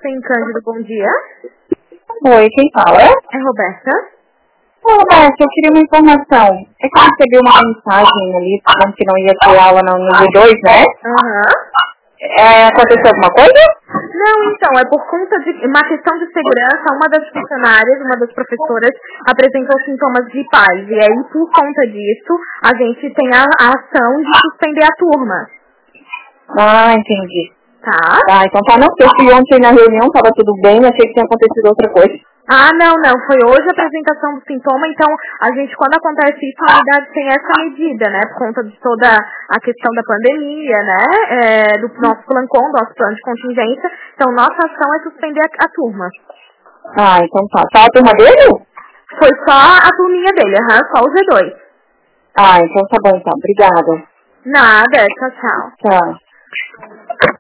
Tem Cândido, bom dia. Oi, quem fala? É Roberta. Roberta, eu queria uma informação. É que eu recebi uma mensagem ali falando que não ia ter aula no nível 2, né? Aconteceu alguma coisa? Não, então, é por conta de uma questão de segurança, uma das funcionárias, uma das professoras, apresentou sintomas gripais. E aí, por conta disso, a gente tem a ação de suspender a turma. Ah, entendi. Tá? Tá, então tá, não, porque eu fui ontem na reunião, tava tudo bem, achei que tinha acontecido outra coisa. Ah, não, foi hoje a apresentação do sintoma, então a gente, quando acontece isso, a unidade tem essa medida, né, por conta de toda a questão da pandemia, né, do nosso plano de contingência, então nossa ação é suspender a turma. Ah, então tá. Só a turma dele? Foi só a turminha dele, só o Z2. Ah, então tá bom, então. Obrigada. Nada, tchau. Tchau.